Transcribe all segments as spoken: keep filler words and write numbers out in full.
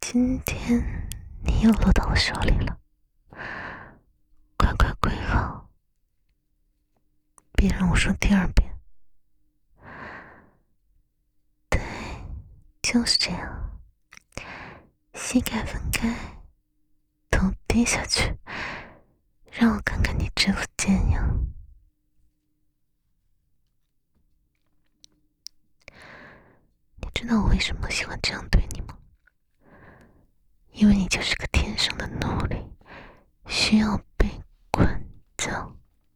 今天你又落到我手里了，快快跪好，别让我说第二遍。对，就是这样，膝盖分开，头低下去，让我看看你这副贱样。你知道我为什么喜欢这样对你吗？因为你就是个天生的奴隶，需要被管教。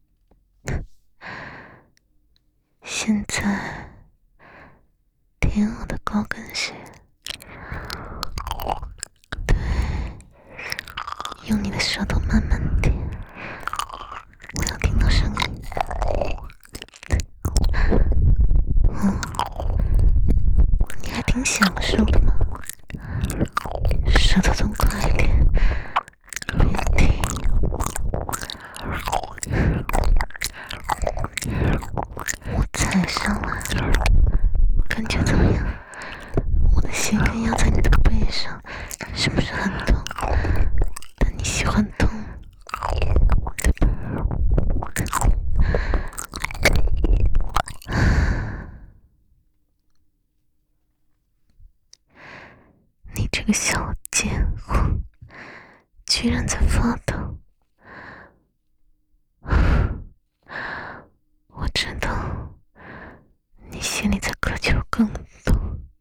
现在舔我的高跟鞋，对，用你的舌头慢慢舔，我要听到声音。嗯，你还挺享受的嘛，舌头动快一点，别停。我踩上来了，感觉怎么样？我的鞋跟压在你的背上，是不是很痛？但你喜欢痛，对吧？你这个小贱货，居然在发抖！我知道你心里在渴求更多。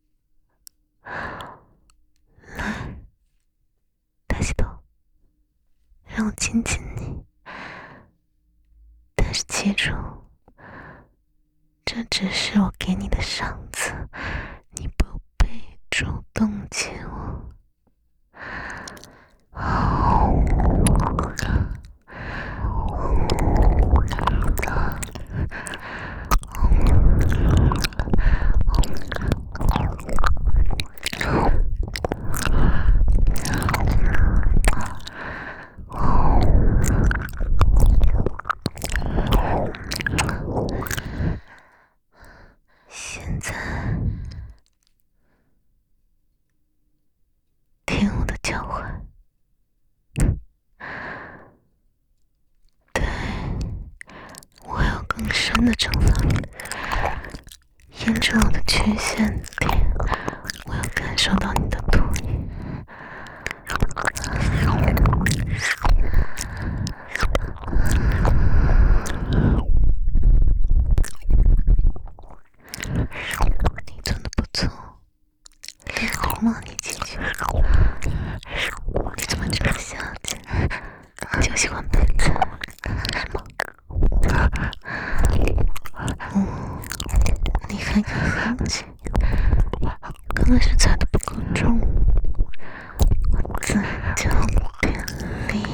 来，抬起头，让我亲亲你。但是记住，这只是我给你的赏赐，你不配主动亲我。现在听我的叫唤，对，我有更深的惩罚，沿着我的曲线点，我要感受到你的唾液。你做的不错，连礼貌你几句。你怎么这么小气？就喜欢被踩，是吗？哦，你还敢生气？刚开始踩的不够重，我再教点力。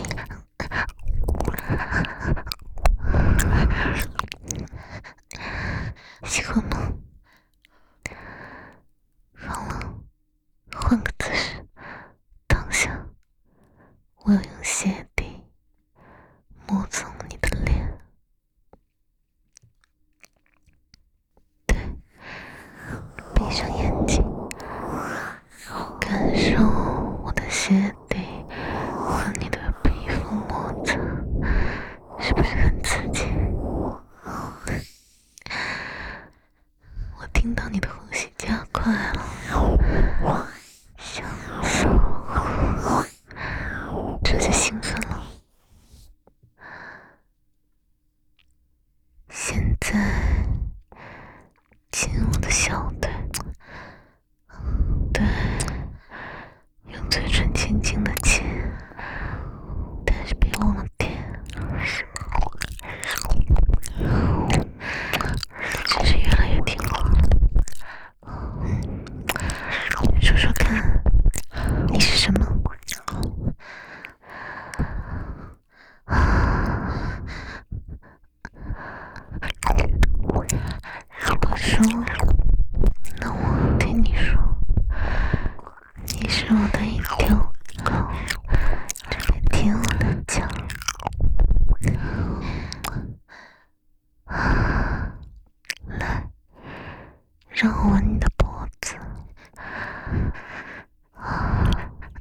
喜欢吗？好了，换个姿势，躺下。我要用鞋底摸蹭你的脸，对，闭上眼睛，感受我的鞋底和你的皮肤摩擦，是不是很刺激？我听到你的呼吸加快了，想死我，这就兴奋了。现在亲我的小腿，对，用嘴唇轻轻的亲，但是别忘了舔。真是越来越听话了。说说看，你是什么？不说，那我听你说，你是我的一条狗，这边舔我的脚。来，让我吻你的脖子，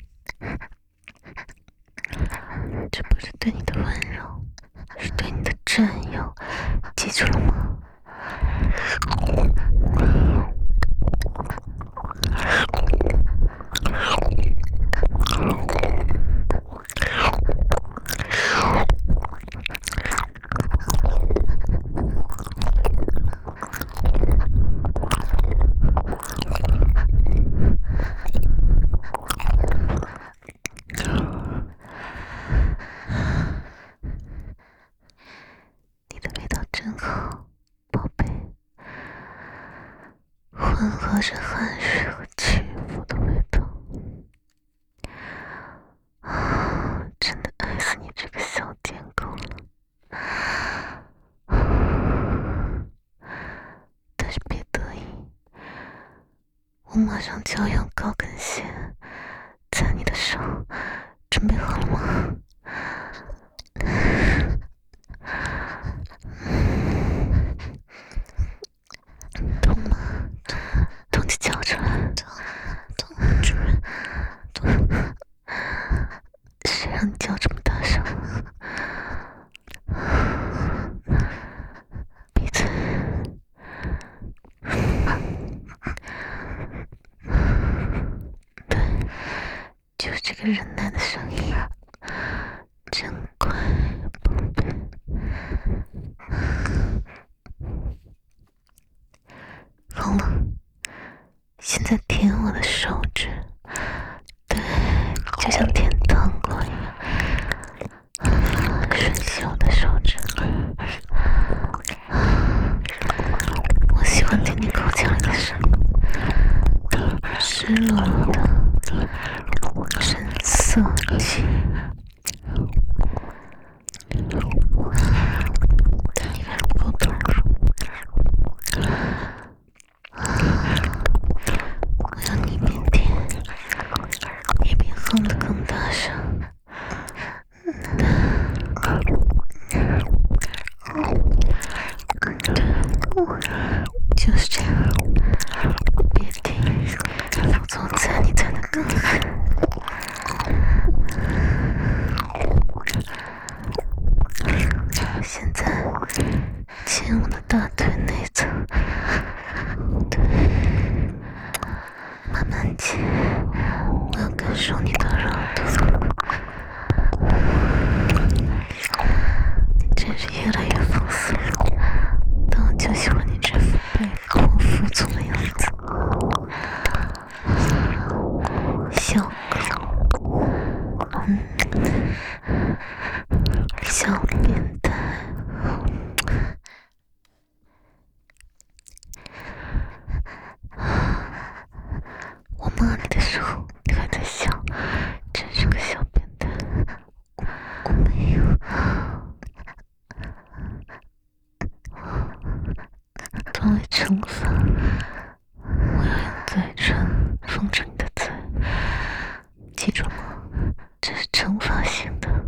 混合着汗水和屈服的味道，真的爱死你这个小贱狗了。但是别得意，我马上就要用高跟鞋踩你的手，准备好了吗？痛吗？痛就叫出来。痛，痛，主人，痛。谁让你叫这么大声？闭嘴。对，就是这个忍耐的声音，真乖，宝贝。好了，现在舔我的手指，对，就像舔糖果一样，吮吸我的手指。我喜欢听你口腔里的声音，湿漉漉的深色气。但你还不够投入。我要你边舔一边哼得更大声。就是这样，别停，否则我踩你踩得更狠。现在牵我的大腿内侧，对，慢慢牵，我要感受你的肉度。你真是越来越放肆了，但我就喜欢你这副被迫服从的样子。小狗，嗯，小变态。我骂你的时候，你还在笑，真是个小变态。我我没有。作为惩罚，我要用嘴唇封住你的嘴，记住了吗？这是惩罚性的。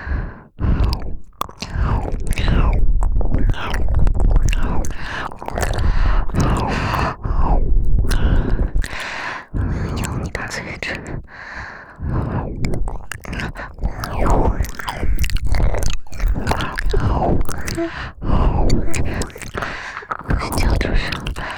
我要咬你的嘴唇。我叫出声。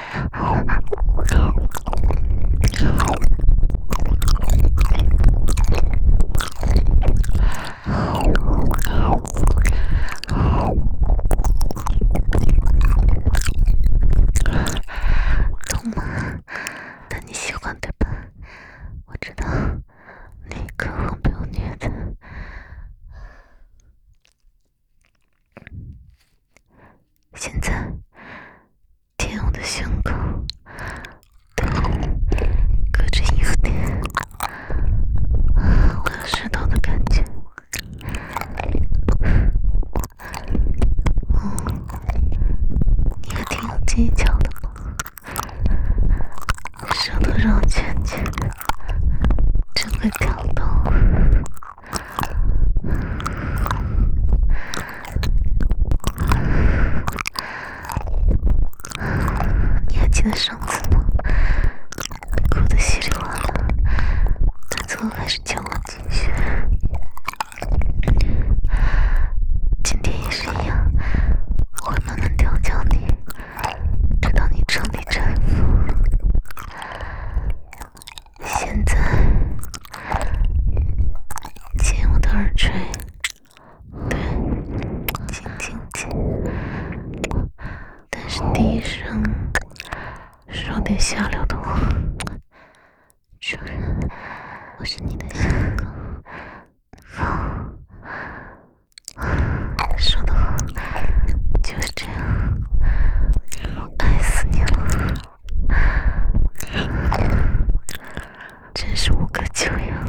痛吗？但你喜欢对吧？我知道你渴望被我虐的。现在舔我的胸口，对，隔着衣服舔，我要舌头的感觉。哦，你还挺有技巧的嘛，舌头绕圈圈，真会挑逗。你还记得上次吗？哭得稀里哗啦，但最后还是叫我继续。今天也是一样，我会慢慢调教你，直到点下流的我，主人，我是你的小狗。说得好，就是这样，我爱死你了，真是无可救药。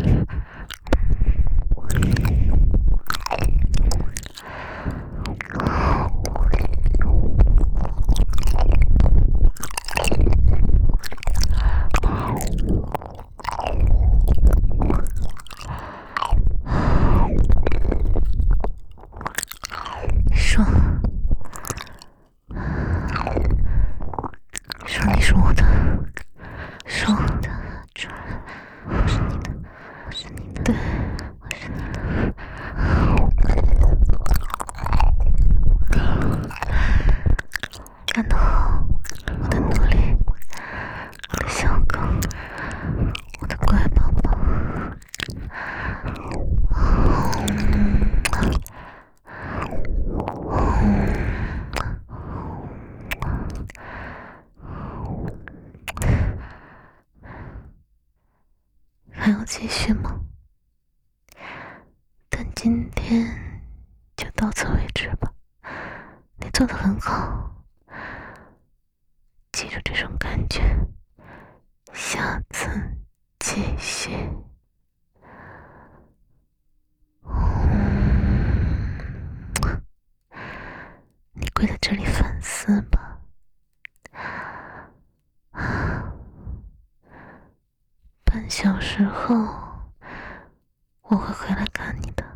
说，说你是我的，说我的主人，我是你的，我是你的，对，我是你的。干得好，我的奴隶，我的小狗，我的乖宝宝。还要继续吗？但今天就到此为止吧。你做得很好，记住这种感觉，下次继续。嗯，你跪在这里反思吧。半小时后，我会回来看你的。